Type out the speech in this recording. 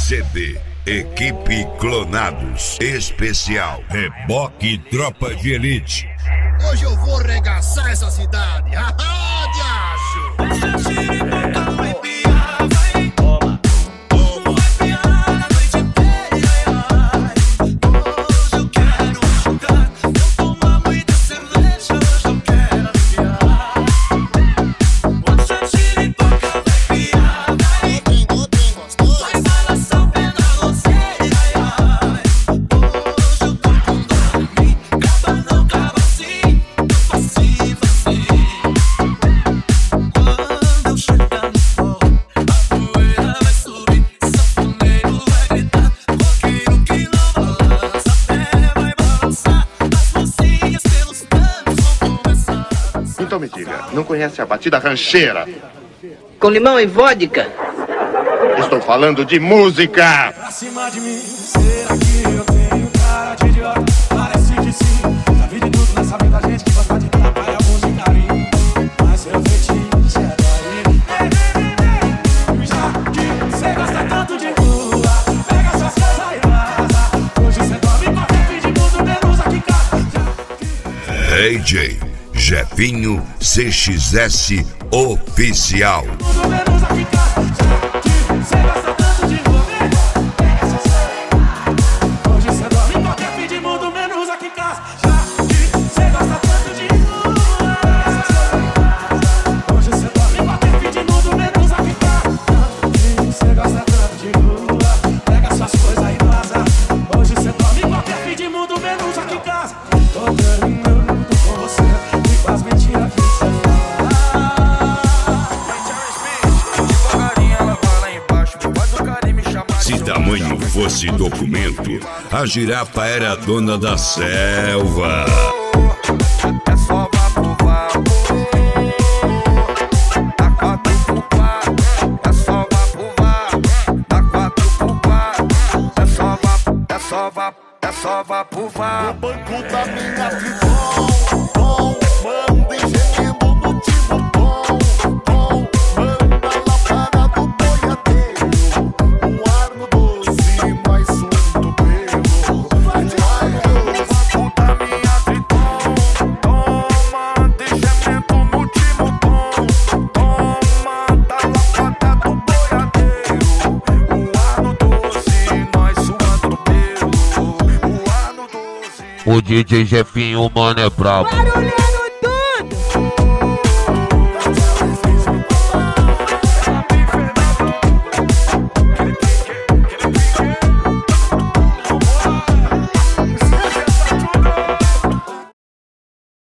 CD Equipe Clonados Especial Reboque Tropa de Elite. Hoje eu vou arregaçar essa cidade. Haha, diacho! Então me diga, não conhece a batida rancheira? Com limão e vodka? Estou falando de música! Pra cima de mim, será que eu tenho cara de idiota? Parece de sim, já vi de tudo nessa vida, gente que gosta de trabalhar com carinho. Mas seu feitiço é daí. Já que cê gosta tanto de rua, pega suas coisas e vaza. Hoje cê dorme com a rap de mundo menos aqui em casa. Hey J, Jefinho CXS Oficial. Mundo menos aqui em casa. Já que cê gosta tanto de rua, pega suas coisas. Hoje cê dorme com a rap de mundo menos aqui em casa. Já que cê gosta tanto de rua, hoje cê dorme com a rap de mundo menos aqui em casa. Já que cê gosta tanto de rua, pega suas coisas e vaza. Hoje cê dorme com a rap de mundo menos aqui em casa. Tô terminando com você e com as mentiras que cê fala. Se tamanho fosse documento, a girafa era a dona da selva. É só vapuvar, dá 4x4, é só vapuvar, dá 4x4, é só vapuvar. No banco da minha Triton, manda engenhando no tipo bom, manda lá para do boiadeiro, um ar no doce, mais um do pelo. No banco da minha Triton, manda engenhando no tipo bom, manda lá para do boiadeiro, um ar no doce, mais um do pelo. O DJ Jefinho, mano, é brabo. Barulheiro!